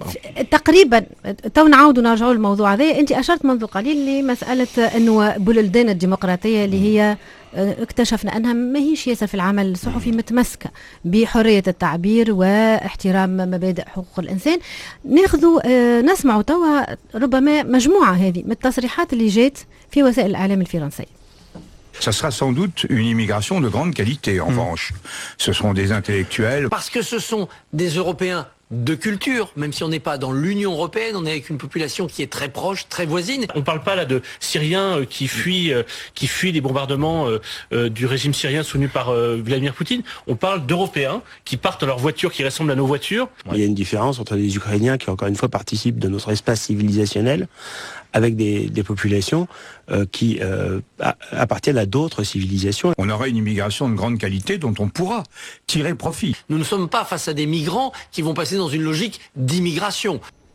تقريبا تو نعاودوا نرجعوا للموضوع هذا. أنت أشرت منذ قليل لمسألة أنه بلدان الديمقراطية اللي هي اكتشفنا أنها ما هيش ياسر في العمل الصحفي متمسكة بحرية التعبير واحترام مبادئ حقوق الإنسان. ناخذوا اه نسمعوا توا ربما مجموعة هذه من التصريحات اللي جات في وسائل الإعلام الفرنسية. Ça sera sans doute une immigration de grande qualité, en mmh. revanche. Ce seront des intellectuels. Parce que ce sont des Européens de culture, même si on n'est pas dans l'Union européenne, on est avec une population qui est très proche, très voisine. On ne parle pas là de Syriens euh, qui fuient, euh, qui fuient les bombardements euh, euh, du régime syrien soutenu par euh, Vladimir Poutine. On parle d'Européens qui partent dans leurs voitures qui ressemblent à nos voitures. Il y a une différence entre les Ukrainiens qui, encore une fois, participent de notre espace civilisationnel avec des, des populations euh, qui euh, appartiennent à d'autres civilisations. On aura une immigration de grande qualité dont on pourra tirer profit. Nous ne sommes pas face à des migrants qui vont passer dans une logique d'immigration.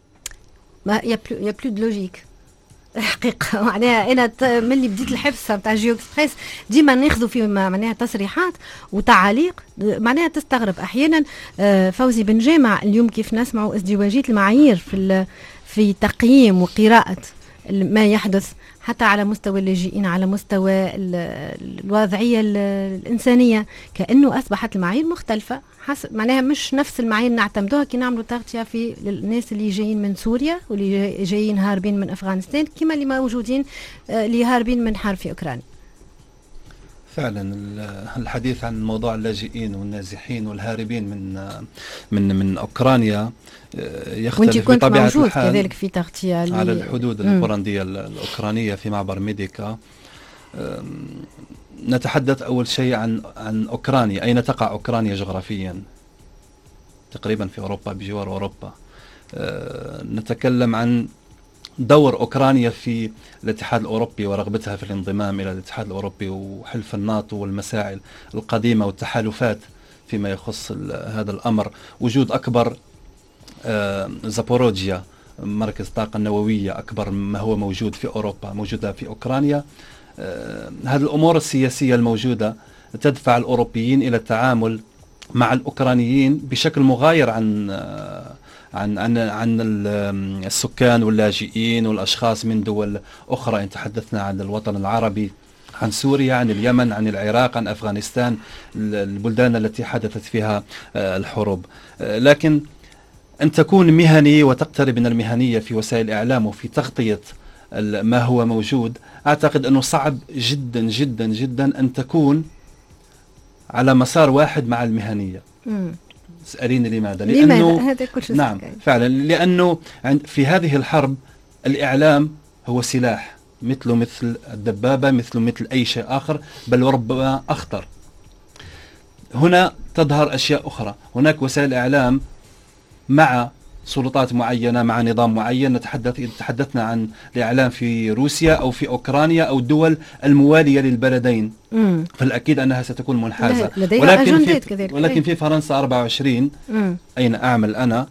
Il n'y a plus, il y a plus de logique. حقيقة معناها أنا ملي بديت الحفصة بتاع جيو إكسبريس ديما ناخذوا في معناها تصريحات وتعاليق معناها تستغرب أحيانا. فوزي بن جامع اليوم كيف نسمعوا ازدواجية المعايير في في تقييم وقراءة ما يحدث حتى على مستوى اللاجئين، على مستوى الوضعية الإنسانية، كأنه أصبحت المعايير مختلفة حسب معناها مش نفس المعايير نعتمدوها كي نعملوا تغطية في الناس اللي جايين من سوريا واللي جايين هاربين من أفغانستان كما اللي موجودين اللي هاربين من حرب في أوكرانيا. فعلا الحديث عن موضوع اللاجئين والنازحين والهاربين من من من اوكرانيا يختلف بطبيعه موجود الحال كذلك في تغطيه على الحدود البولنديه الاوكرانيه في معبر ميديكا. نتحدث اول شيء عن عن اوكرانيا. اين تقع اوكرانيا جغرافيا؟ تقريبا في اوروبا، بجوار اوروبا. نتكلم عن دور أوكرانيا في الاتحاد الأوروبي ورغبتها في الانضمام إلى الاتحاد الأوروبي وحلف الناتو والمساعي القديمة والتحالفات فيما يخص هذا الأمر. وجود أكبر زابوروجيا، مركز طاقة نووية أكبر ما هو موجود في أوروبا، موجودة في أوكرانيا. هذه الأمور السياسية الموجودة تدفع الأوروبيين إلى التعامل مع الأوكرانيين بشكل مغاير عن عن عن عن السكان واللاجئين والاشخاص من دول اخرى. ان تحدثنا عن الوطن العربي، عن سوريا، عن اليمن، عن العراق، عن افغانستان، البلدان التي حدثت فيها الحروب. لكن ان تكون مهني وتقترب من المهنيه في وسائل الاعلام وفي تغطيه ما هو موجود، اعتقد انه صعب جدا جدا جدا ان تكون على مسار واحد مع المهنيه. م. اسأليني لماذا؟ لأنه هذا كل شيء نعم سكاي. فعلا لأنه في هذه الحرب الإعلام هو سلاح، مثله مثل الدبابة، مثله مثل أي شيء آخر، بل وربما أخطر. هنا تظهر أشياء أخرى. هناك وسائل إعلام مع سلطات معينة، مع نظام معين. نتحدث إذا تحدثنا عن الإعلام في روسيا أو في أوكرانيا أو الدول الموالية للبلدين، مم. فالأكيد أنها ستكون منحازة. ولكن في, ولكن في فرنسا أربعة وعشرين مم. أين أعمل أنا،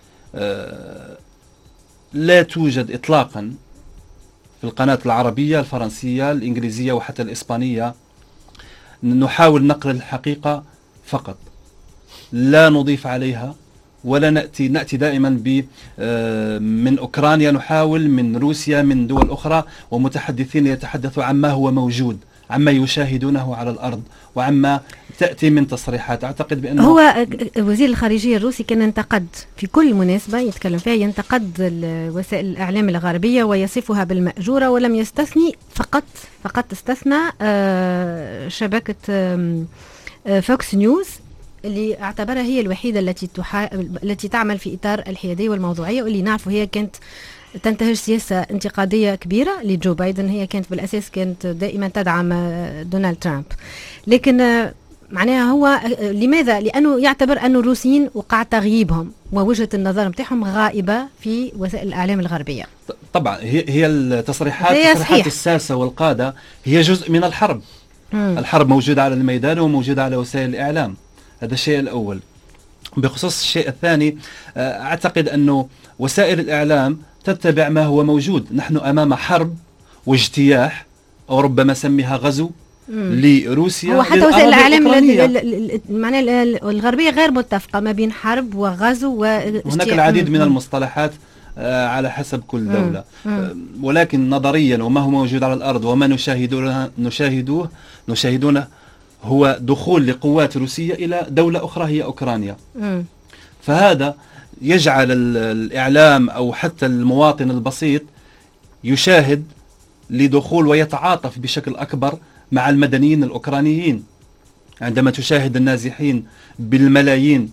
آه لا توجد إطلاقا في القناة العربية، الفرنسية، الإنجليزية وحتى الإسبانية نحاول نقل الحقيقة فقط، لا نضيف عليها ولا نأتي نأتي دائما ب من أوكرانيا، نحاول من روسيا، من دول أخرى، ومتحدثين يتحدثوا عما هو موجود، عما يشاهدونه على الأرض، وعما تأتي من تصريحات. أعتقد بأنه هو وزير الخارجية الروسي كان ينتقد في كل مناسبة يتكلم فيها، ينتقد وسائل الإعلام الغربية ويصفها بالمأجورة، ولم يستثني فقط فقط استثنى شبكة فوكس نيوز اللي اعتبرها هي الوحيدة التي تحا... التي تعمل في إطار الحيادية والموضوعية، واللي نعرفه هي كانت تنتهج سياسة انتقادية كبيرة لجو بايدن. هي كانت بالأساس كانت دائما تدعم دونالد ترامب، لكن معناها هو لماذا؟ لأنه يعتبر أن الروسيين وقع تغييبهم ووجهة النظر متاعهم غائبة في وسائل الإعلام الغربية. طبعا هي هي التصريحات هي تصريحات الساسة والقادة هي جزء من الحرب. مم. الحرب موجودة على الميدان وموجودة على وسائل الإعلام. هذا الشيء الأول. بخصوص الشيء الثاني، أعتقد أنه وسائل الإعلام تتبع ما هو موجود. نحن أمام حرب واجتياح، أو ربما سميها غزو مم. لروسيا. هو حتى وسائل الإعلام معناه الغربية غير متفقة ما بين حرب وغزو واجتياح. هناك العديد من المصطلحات على حسب كل دولة. مم. ولكن نظريا وما هو موجود على الأرض وما نشاهدونه نشاهدوه نشاهدونه هو دخول لقوات روسية إلى دولة أخرى هي أوكرانيا. م. فهذا يجعل الإعلام أو حتى المواطن البسيط يشاهد لدخول ويتعاطف بشكل أكبر مع المدنيين الأوكرانيين. عندما تشاهد النازحين بالملايين،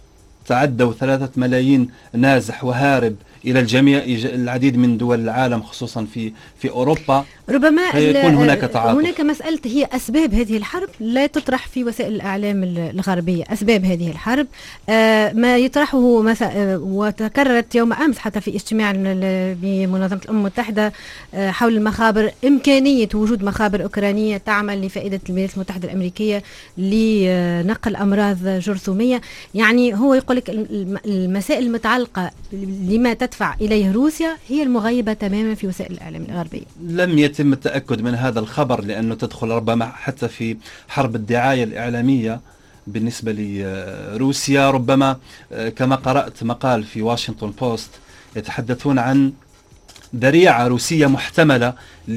تعدوا ثلاثة ملايين نازح وهارب إلى الجميع، العديد من دول العالم خصوصا في في أوروبا، ربما يكون هناك تعاطف. هناك مسألة هي أسباب هذه الحرب لا تطرح في وسائل الإعلام الغربية. أسباب هذه الحرب آه ما يطرحه مثلا آه وتكررت يوم أمس حتى في اجتماع بمنظمة الأمم المتحدة آه حول المخابر، إمكانية وجود مخابر أوكرانية تعمل لفائدة الولايات المتحدة الأمريكية لنقل أمراض جرثومية. يعني هو يقول لك المسائل المتعلقة لما تدفع إليه روسيا هي المغيبة تماما في وسائل الإعلام الغربية. لم يتم التأكد من هذا الخبر، لأنه تدخل ربما حتى في حرب الدعاية الإعلامية بالنسبة لروسيا. ربما كما قرأت مقال في واشنطن بوست يتحدثون عن ذريعة روسية محتملة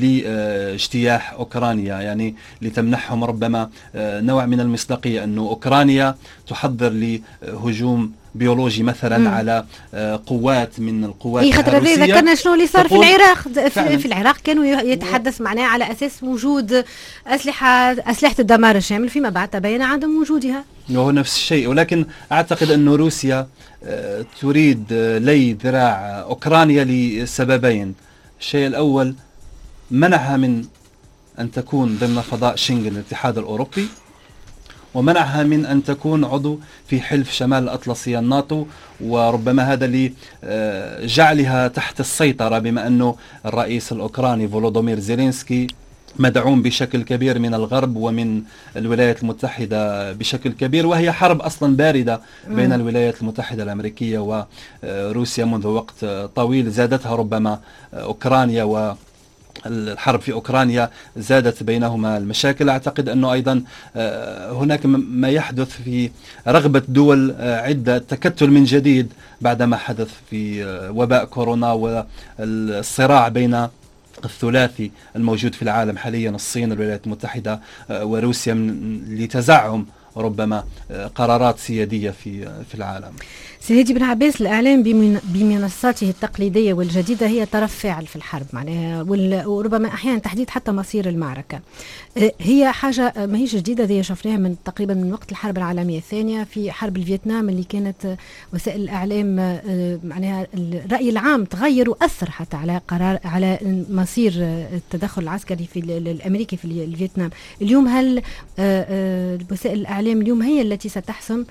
لاجتياح أوكرانيا، يعني لتمنحهم ربما نوع من المصداقية أنه أوكرانيا تحضر لهجوم بيولوجي مثلا مم. على قوات من القوات الروسية. خاطر هذا ذكرنا شنو اللي صار في العراق. في, في العراق كانوا يتحدث معناه على أساس وجود أسلحة أسلحة الدمار الشامل، فيما بعد تبين عدم وجودها. هو نفس الشيء، ولكن أعتقد أن روسيا تريد لي ذراع أوكرانيا لسببين. الشيء الأول منعها من أن تكون ضمن فضاء شنغن الاتحاد الأوروبي، ومنعها من أن تكون عضو في حلف شمال الأطلسي الناتو، وربما هذا اللي جعلها تحت السيطرة، بما أنه الرئيس الأوكراني فولودومير زيلينسكي مدعوم بشكل كبير من الغرب ومن الولايات المتحدة بشكل كبير، وهي حرب أصلا باردة بين الولايات المتحدة الأمريكية وروسيا منذ وقت طويل، زادتها ربما أوكرانيا، و الحرب في أوكرانيا زادت بينهما المشاكل. أعتقد أنه أيضا هناك ما يحدث في رغبة دول عدة تكتل من جديد بعدما حدث في وباء كورونا، والصراع بين الثلاثي الموجود في العالم حاليا، الصين الولايات المتحدة وروسيا، لتزعم ربما قرارات سيادية في في العالم. سيدي بن عباس، الإعلام بمنصاته التقليدية والجديدة هي طرف فاعل في الحرب معناها، وربما أحيانا تحديد حتى مصير المعركة. هي حاجة ما هيش جديدة، ذي شفناها من تقريبا من وقت الحرب العالمية الثانية، في حرب الفيتنام اللي كانت وسائل الإعلام معناها الرأي العام تغير وأثر حتى على قرار على مصير التدخل العسكري في الأمريكي في الفيتنام. اليوم هل وسائل الإعلام اليوم هي التي ستحسم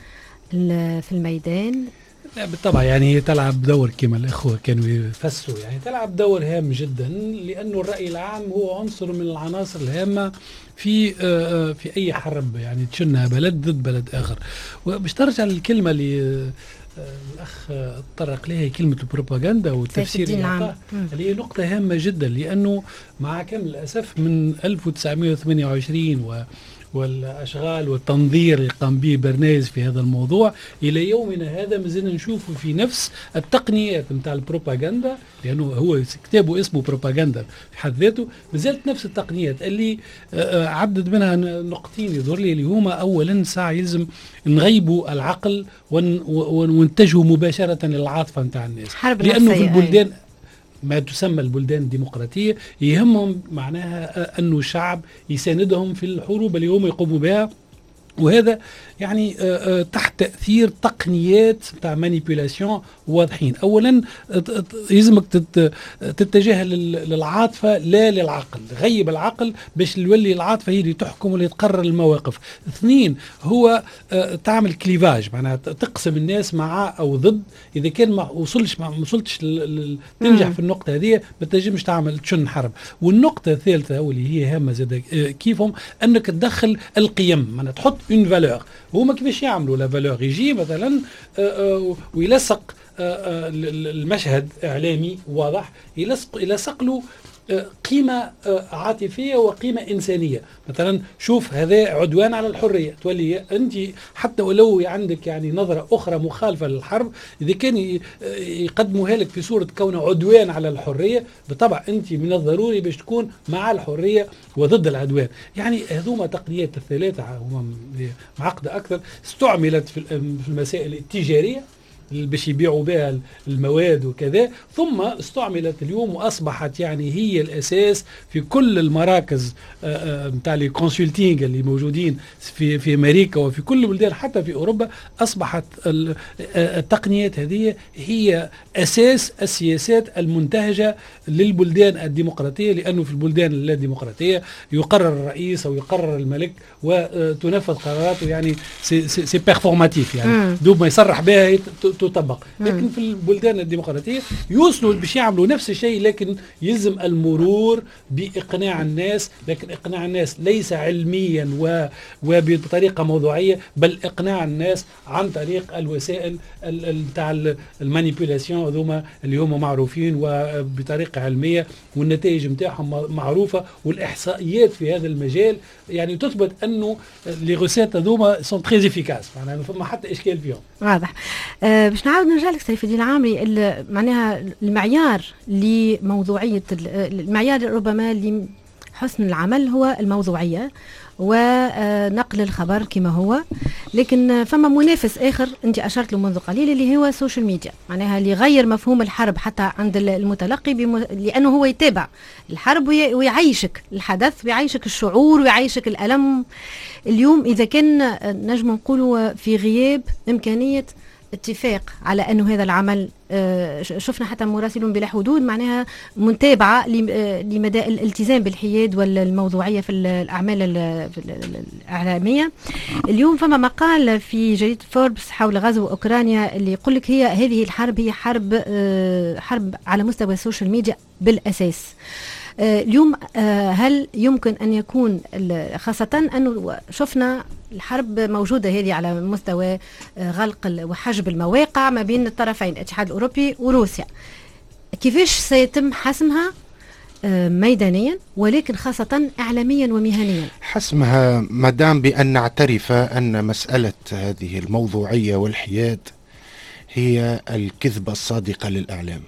في الميدان؟ بالطبع يعني تلعب دور كما الأخوة كانوا يفسروا، يعني تلعب دور هام جدا، لأنه الرأي العام هو عنصر من العناصر الهامة في في أي حرب يعني تشنها بلد ضد بلد آخر. وباش ترجع للكلمة اللي الأخ تطرق لها، كلمة البروباغندا والتفسير اللي هي نقطة هامة جدا، لأنه مع كامل الأسف من ألف وتسعمائة وثمانية وعشرين و والأشغال والتنظير اللي قام به برنايز في هذا الموضوع إلى يومنا هذا مازلنا نشوفه في نفس التقنيات متاع البروباغندا، لأنه هو كتابه اسمه بروباغندا في حد ذاته، مازالت نفس التقنيات اللي عدد منها نقطين يظهر لي، اللي هما أولا ساعة يلزم نغيبوا العقل وننتجه مباشرة للعاطفة متاع الناس، لأنه في البلدان ما تسمى البلدان الديمقراطية يهمهم معناها أنه الشعب يساندهم في الحروب اللي هم يقوموا بها، وهذا يعني تحت تأثير تقنيات تاع مانيبيولاسيون واضحين. أولا يلزمك تتجه للعاطفة لا للعقل، غيب العقل باش يولي العاطفة هي اللي تحكم واللي تقرر المواقف. اثنين هو تعمل كليفاج، معناها تقسم الناس مع أو ضد. إذا كان ما وصلش ما وصلتش تنجح في النقطة هذه ما تنجمش تعمل تشن حرب. والنقطة الثالثة واللي هي هامة زاد كيفهم أنك تدخل القيم، معناها تحط اون فالور. هما كيفاش يعملوا لا فالور؟ يجي مثلا ويلصق المشهد اعلامي واضح، يلصق يلصق له قيمة عاطفية وقيمة إنسانية. مثلا شوف هذا عدوان على الحرية، تولي أنت حتى ولو عندك يعني نظرة أخرى مخالفة للحرب، إذا كان يقدموها لك في صورة كونه عدوان على الحرية، بالطبع أنت من الضروري باش تكون مع الحرية وضد العدوان. يعني هذوما تقنيات الثلاثة هما معقدة أكثر، استعملت في المسائل التجارية باش يبيعوا بها المواد وكذا، ثم استعملت اليوم واصبحت يعني هي الاساس في كل المراكز نتاع لي كونسلتينغ اللي موجودين في في امريكا وفي كل البلدان حتى في اوروبا. اصبحت التقنيات هذه هي اساس السياسات المنتهجه للبلدان الديمقراطيه، لانه في البلدان اللاديمقراطيه يقرر الرئيس او يقرر الملك وتنفذ قراراته، يعني سي سي بيرفورماتيف، يعني دوب ما يصرح بها تطبق. لكن في البلدان الديمقراطية يوصلوا باش يعملوا نفس الشيء، لكن يلزم المرور بإقناع الناس، لكن إقناع الناس ليس علميا و... وبطريقة موضوعية، بل إقناع الناس عن طريق الوسائل تاع المانيبيولاسيون هذوما اللي هم معروفين وبطريقة علمية، والنتائج نتاعهم معروفة، والإحصائيات في هذا المجال يعني تثبت أنه لي غوسيت هذوما سون تري افيكاس، معناها ما فما حتى إشكال فيهم. واضح. أه باش نعاود نرجع لك سيف الدين العامري، معناها المعيار لموضوعية، المعيار ربما لحسن العمل هو الموضوعية ونقل الخبر كما هو، لكن فما منافس آخر أنت أشرت له منذ قليل اللي هو السوشيال ميديا، معناها اللي غير مفهوم الحرب حتى عند المتلقي بم... لأنه هو يتابع الحرب وي... ويعيشك الحدث ويعيشك الشعور ويعيشك الألم. اليوم إذا كان نجم نقول في غياب إمكانية اتفاق على أنه هذا العمل، شفنا حتى مراسلون بلا حدود معناها متابعة لمدى الالتزام بالحياد والموضوعية في الأعمال الإعلامية. اليوم فما مقال في جريدة فوربس حول غزو أوكرانيا اللي يقول لك هي هذه الحرب هي حرب حرب على مستوى السوشيال ميديا بالأساس. اليوم هل يمكن أن يكون، خاصة أنه شفنا الحرب موجودة هذه على مستوى غلق وحجب المواقع ما بين الطرفين الاتحاد الأوروبي وروسيا، كيفاش سيتم حسمها ميدانيا ولكن خاصة إعلاميا ومهنيا؟ حسمها مدام بأن نعترف أن مسألة هذه الموضوعية والحياد هي الكذبة الصادقة للإعلام.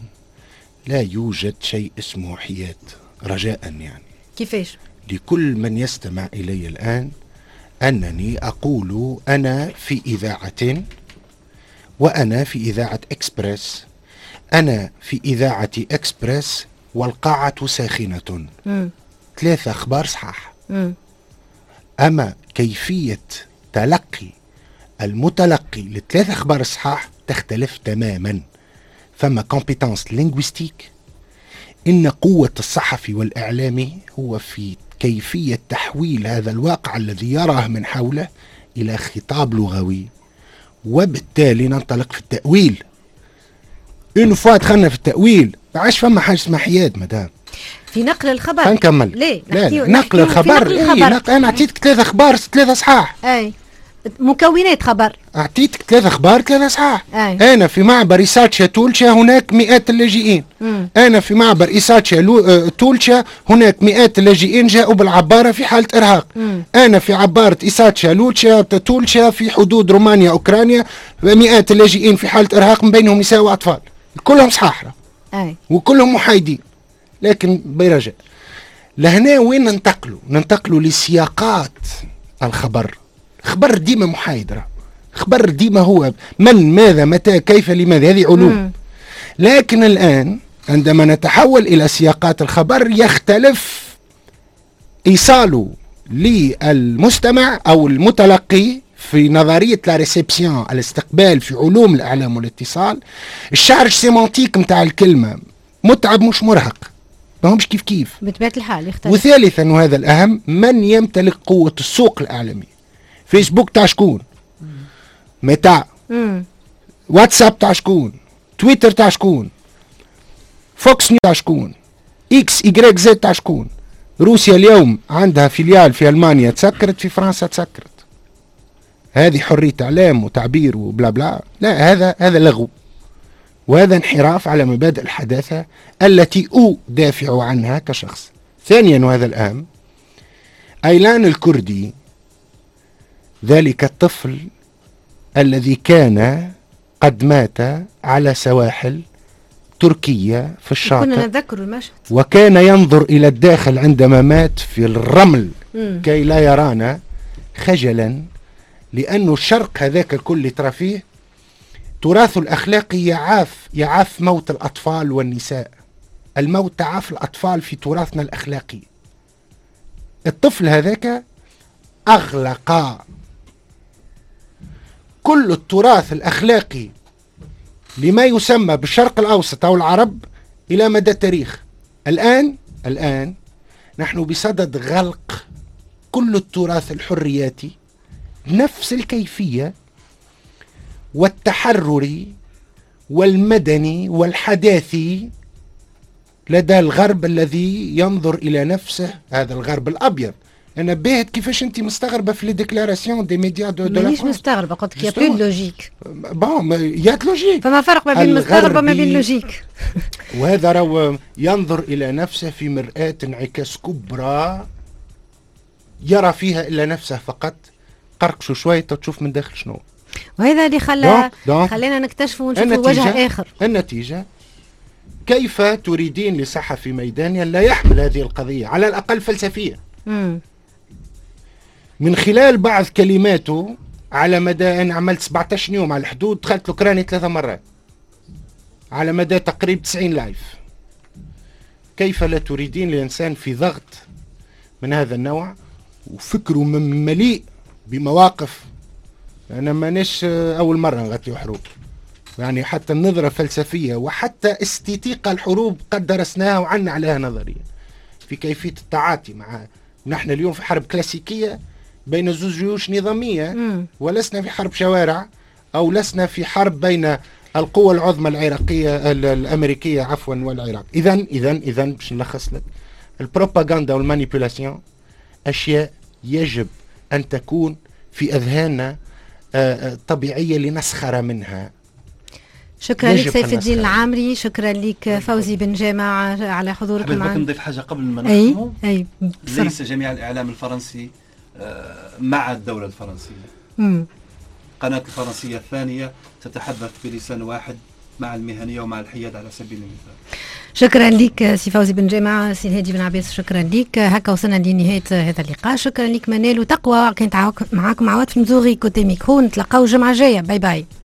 لا يوجد شيء اسمه حياد رجاء، يعني كيفاش؟ لكل من يستمع إلي الآن أنني أقول أنا في إذاعة، وأنا في إذاعة إكسبريس، أنا في إذاعة إكسبريس والقاعة ساخنة. م. ثلاثة أخبار صحاح. م. أما كيفية تلقي المتلقي لثلاث أخبار صحاح تختلف تماما. فما كومبيتانس لينغويستيك. إن قوة الصحفي والإعلامي هو في كيفية تحويل هذا الواقع الذي يراه من حوله إلى خطاب لغوي، وبالتالي ننطلق في التأويل. إنه فوا دخلنا في التأويل بعش فما حاجة اسمها حياد مدام في نقل الخبر. هنكمل. ليه؟ لا لا نقل الخبر. نقل الخبر. إيه نق... أنا أعطيتك ثلاثة أخبار ثلاثة صحاح. أي مكونات خبر. أعطيتك ثلاثة أخبار ثلاثة صحاح. أي. أنا في معبر إيساتشا تولشا هناك مئات اللاجئين. مم. أنا في معبر إيساتشا لو... تولشا هناك مئات اللاجئين جاءوا بالعبارة في حالة إرهاق. مم. أنا في عبارة إيساتشا لولشا تولشا في حدود رومانيا أوكرانيا مئات اللاجئين في حالة إرهاق من بينهم نساء وأطفال. كلهم صحاح. أي. وكلهم محايدين. لكن برجاء لهنا وين ننتقلوا؟ ننتقلوا لسياقات الخبر. خبر ديما محايد، خبر ديما هو من ماذا متى كيف لماذا، هذه علوم. مم. لكن الآن عندما نتحول إلى سياقات الخبر يختلف إيصاله للمستمع أو المتلقي في نظرية لا ريسبسيون، الاستقبال في علوم الإعلام والاتصال. الشعر سيمانتيك متاع الكلمة متعب مش مرهق، ما همش كيف كيف بطبيعة الحال يختلف. وثالثا وهذا الأهم، من يمتلك قوة السوق الإعلامي؟ فيسبوك تاع شكون؟ متاع واتساب تاع شكون؟ تويتر تاع شكون؟ فوكس نيوز تاع شكون؟ اكس ايجريك زد تاع شكون؟ روسيا اليوم عندها فيليال في ألمانيا تسكرت، في فرنسا تسكرت. هذه حرية إعلام وتعبير وبلا بلا؟ لا، هذا هذا لغو، وهذا انحراف على مبادئ الحداثة التي أدافع عنها كشخص. ثانيا وهذا الأهم، أيلان الكردي ذلك الطفل الذي كان قد مات على سواحل تركيا في الشاطئ، كنا نذكر المشهد، وكان ينظر إلى الداخل عندما مات في الرمل م. كي لا يرانا خجلا، لأنه الشرق هذاك الكل اللي ترى فيه تراث الأخلاقي يعاف يعاف موت الأطفال والنساء. الموت تعاف الأطفال في تراثنا الأخلاقي. الطفل هذاك أغلق كل التراث الأخلاقي لما يسمى بالشرق الأوسط أو العرب إلى مدى التاريخ. الآن الآن نحن بصدد غلق كل التراث الحرياتي بنفس الكيفية والتحرري والمدني والحداثي لدى الغرب الذي ينظر إلى نفسه، هذا الغرب الأبيض. أنا باهت كيفاش أنت مستغربة في لي ديكلاراسيون دي ميديا دو دو مانيش مستغربة، قلت لك يا بلو لوجيك. بون يا لوجيك، فما فرق ما بين مستغربة وما بين لوجيك. وهذا راهو ينظر إلى نفسه في مرآة انعكاس كبرى يرى فيها إلا نفسه فقط. قرقشوا شوية تشوف من داخل شنو. وهذا اللي خلى دون خلينا نكتشفوا ونشوفوا وجه آخر. النتيجة كيف تريدين لصحفي ميداني لا يحمل هذه القضية على الأقل فلسفية مم. من خلال بعض كلماته على مدى أنا عملت سبعة عشر يوم على الحدود، دخلت الأوكراني ثلاثة مرات على مدى تقريبا تسعين لايف. كيف لا تريدين لإنسان في ضغط من هذا النوع وفكره مليء بمواقف، أنا مانيش أول مرة نغطي حروب، يعني حتى النظرة فلسفية وحتى استيتيق الحروب قد درسناها وعنا عليها نظرية في كيفية التعاطي معها. نحن اليوم في حرب كلاسيكية بين زوج جيوش نظامية م. ولسنا في حرب شوارع أو لسنا في حرب بين القوة العظمى العراقية الأمريكية عفوا والعراق. إذن إذن إذن باش نلخص لك، البروباغندا والمانيبيولاسيون أشياء يجب أن تكون في أذهاننا طبيعية لنسخر منها. شكرا لك سيف الدين العامري، شكرا لك فوزي بن جامع على حضورك معنا. حابب نضيف حاجة قبل ما نختم. أي أي ليس جميع الإعلام الفرنسي مع الدولة الفرنسية. مم. قناة الفرنسية الثانية تتحدث بلسان واحد مع المهنية ومع الحياد على سبيل المثال. شكرا لك سي فوزي بن جامع، سي الهادي بن عباس شكرا لك. هكا وصلنا لنهاية هذا اللقاء. شكرا لك منال وتقوى، كنت معاكم عواد في المزوغي كوتي ميكرو. نتلقاو الجمعة الجاية. باي باي.